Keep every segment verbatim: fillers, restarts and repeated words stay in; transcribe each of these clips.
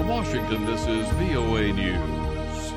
Washington, this is V O A News.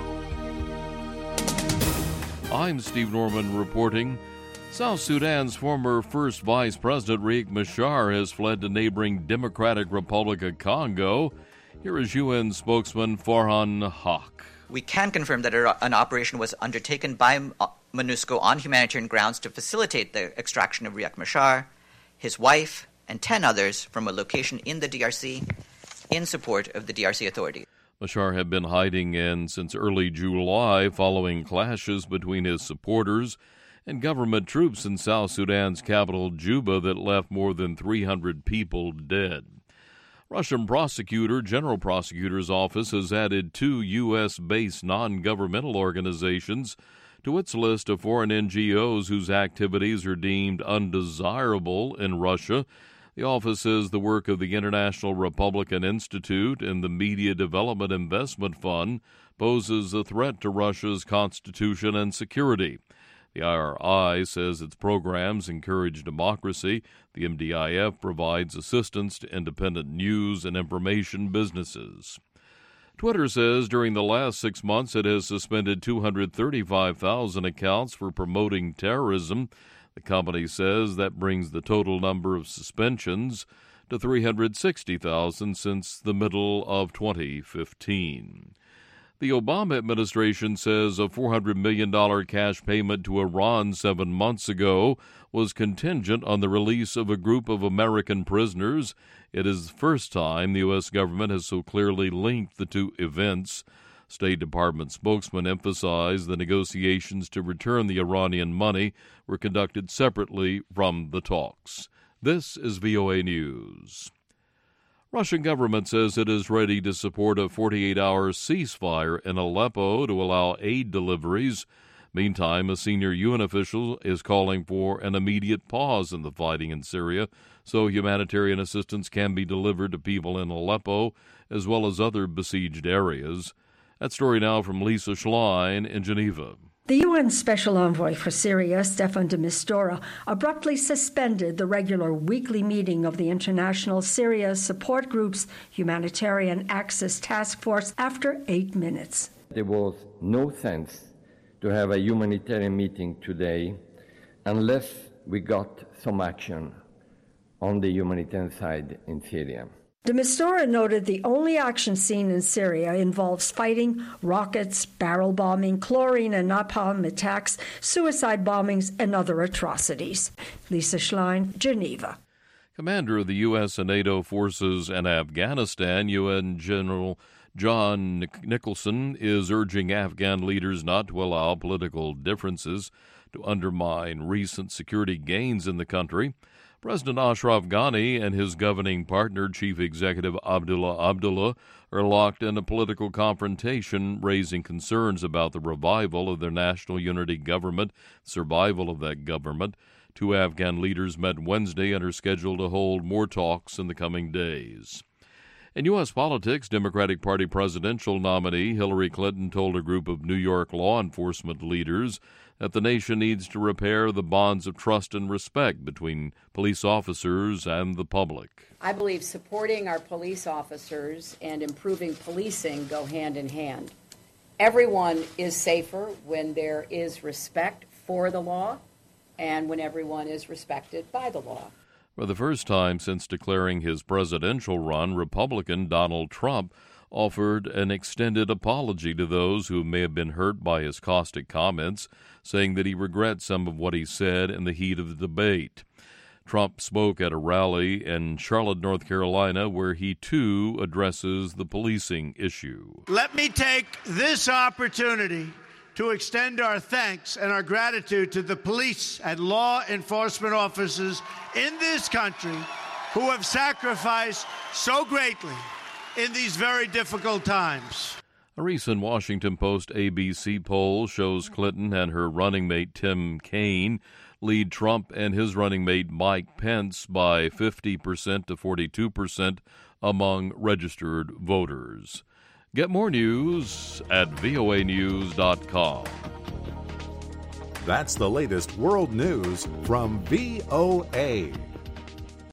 I'm Steve Norman reporting. South Sudan's former first vice president Riek Machar has fled to neighboring Democratic Republic of Congo. Here is U N spokesman Farhan Haq. We can confirm that an operation was undertaken by MONUSCO on humanitarian grounds to facilitate the extraction of Riek Machar, his wife, and ten others from a location in the D R C in support of the D R C authorities. Machar had been hiding in since early July following clashes between his supporters and government troops in South Sudan's capital, Juba, that left more than three hundred people dead. Russian prosecutor, General Prosecutor's Office has added two U S-based non-governmental organizations to its list of foreign N G Os whose activities are deemed undesirable in Russia. The office says the work of the International Republican Institute and the Media Development Investment Fund poses a threat to Russia's constitution and security. The I R I says its programs encourage democracy. The M D I F provides assistance to independent news and information businesses. Twitter says during the last six months it has suspended two hundred thirty-five thousand accounts for promoting terrorism. The company says that brings the total number of suspensions to three hundred sixty thousand since the middle of twenty fifteen. The Obama administration says a four hundred million dollars cash payment to Iran seven months ago was contingent on the release of a group of American prisoners. It is the first time the U S government has so clearly linked the two events. State Department spokesman emphasized the negotiations to return the Iranian money were conducted separately from the talks. This is V O A News. Russian government says it is ready to support a forty-eight hour ceasefire in Aleppo to allow aid deliveries. Meantime, a senior U N official is calling for an immediate pause in the fighting in Syria so humanitarian assistance can be delivered to people in Aleppo as well as other besieged areas. That story now from Lisa Schlein in Geneva. The U N Special Envoy for Syria, Staffan de Mistura, abruptly suspended the regular weekly meeting of the International Syria Support Group's Humanitarian Access Task Force after eight minutes. There was no sense to have a humanitarian meeting today unless we got some action on the humanitarian side in Syria. De Mistura noted the only action seen in Syria involves fighting, rockets, barrel bombing, chlorine and napalm attacks, suicide bombings, and other atrocities. Lisa Schlein, Geneva. Commander of the U S and NATO forces in Afghanistan, U N General John Nicholson, is urging Afghan leaders not to allow political differences to undermine recent security gains in the country. President Ashraf Ghani and his governing partner, Chief Executive Abdullah Abdullah, are locked in a political confrontation, raising concerns about the revival of their national unity government, survival of that government. Two Afghan leaders met Wednesday and are scheduled to hold more talks in the coming days. In U S politics, Democratic Party presidential nominee Hillary Clinton told a group of New York law enforcement leaders that the nation needs to repair the bonds of trust and respect between police officers and the public. I believe supporting our police officers and improving policing go hand in hand. Everyone is safer when there is respect for the law and when everyone is respected by the law. For the first time since declaring his presidential run, Republican Donald Trump offered an extended apology to those who may have been hurt by his caustic comments, saying that he regrets some of what he said in the heat of the debate. Trump spoke at a rally in Charlotte, North Carolina, where he, too, addresses the policing issue. Let me take this opportunity to extend our thanks and our gratitude to the police and law enforcement officers in this country who have sacrificed so greatly in these very difficult times. A recent Washington Post A B C poll shows Clinton and her running mate Tim Kaine lead Trump and his running mate Mike Pence by fifty percent to forty-two percent among registered voters. Get more news at V O A news dot com. That's the latest world news from V O A.